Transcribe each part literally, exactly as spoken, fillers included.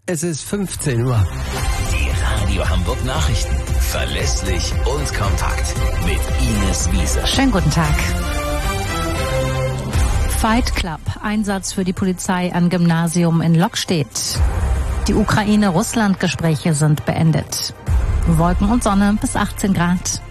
Es ist fünfzehn Uhr. Die Radio Hamburg Nachrichten. Verlässlich und kompakt. Mit Ines Wiese. Schönen guten Tag. Fight Club. Einsatz für die Polizei an Gymnasium in Lockstedt. Die Ukraine-Russland-Gespräche sind beendet. Wolken und Sonne bis achtzehn Grad.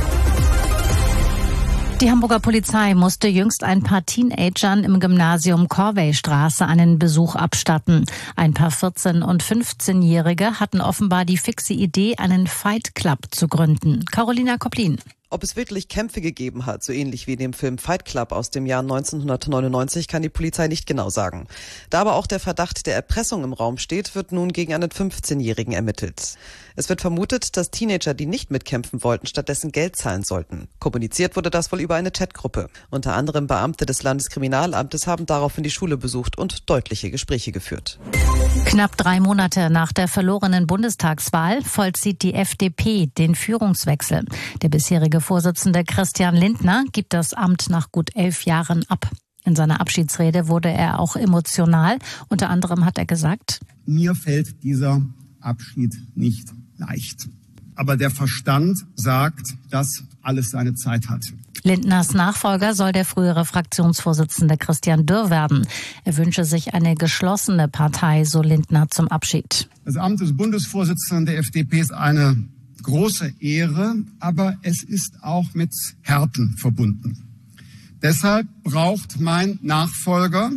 Die Hamburger Polizei musste jüngst ein paar Teenagern im Gymnasium Corveystraße einen Besuch abstatten. Ein paar vierzehn- und fünfzehnjährige hatten offenbar die fixe Idee, einen Fight Club zu gründen. Carolina Koplin. Ob es wirklich Kämpfe gegeben hat, so ähnlich wie in dem Film Fight Club aus dem Jahr neunzehnhundertneunundneunzig, kann die Polizei nicht genau sagen. Da aber auch der Verdacht der Erpressung im Raum steht, wird nun gegen einen fünfzehnjährigen ermittelt. Es wird vermutet, dass Teenager, die nicht mitkämpfen wollten, stattdessen Geld zahlen sollten. Kommuniziert wurde das wohl über eine Chatgruppe. Unter anderem Beamte des Landeskriminalamtes haben daraufhin die Schule besucht und deutliche Gespräche geführt. Knapp drei Monate nach der verlorenen Bundestagswahl vollzieht die F D P den Führungswechsel. Der bisherige Vorsitzende Christian Lindner gibt das Amt nach gut elf Jahren ab. In seiner Abschiedsrede wurde er auch emotional. Unter anderem hat er gesagt: Mir fällt dieser Abschied nicht leicht. Aber der Verstand sagt, dass alles seine Zeit hat. Lindners Nachfolger soll der frühere Fraktionsvorsitzende Christian Dürr werden. Er wünsche sich eine geschlossene Partei, so Lindner zum Abschied. Das Amt des Bundesvorsitzenden der F D P ist eine große Ehre, aber es ist auch mit Härten verbunden. Deshalb braucht mein Nachfolger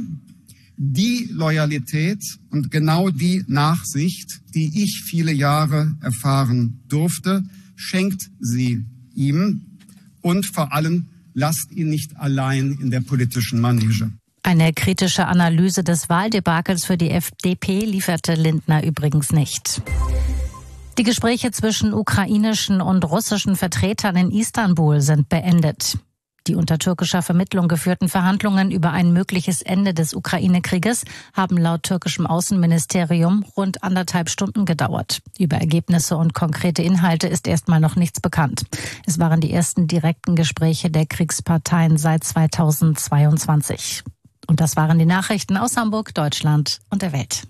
die Loyalität und genau die Nachsicht, die ich viele Jahre erfahren durfte. Schenkt sie ihm und vor allem lasst ihn nicht allein in der politischen Manege. Eine kritische Analyse des Wahldebakels für die F D P lieferte Lindner übrigens nicht. Die Gespräche zwischen ukrainischen und russischen Vertretern in Istanbul sind beendet. Die unter türkischer Vermittlung geführten Verhandlungen über ein mögliches Ende des Ukraine-Krieges haben laut türkischem Außenministerium rund anderthalb Stunden gedauert. Über Ergebnisse und konkrete Inhalte ist erstmal noch nichts bekannt. Es waren die ersten direkten Gespräche der Kriegsparteien seit zweitausendzweiundzwanzig. Und das waren die Nachrichten aus Hamburg, Deutschland und der Welt.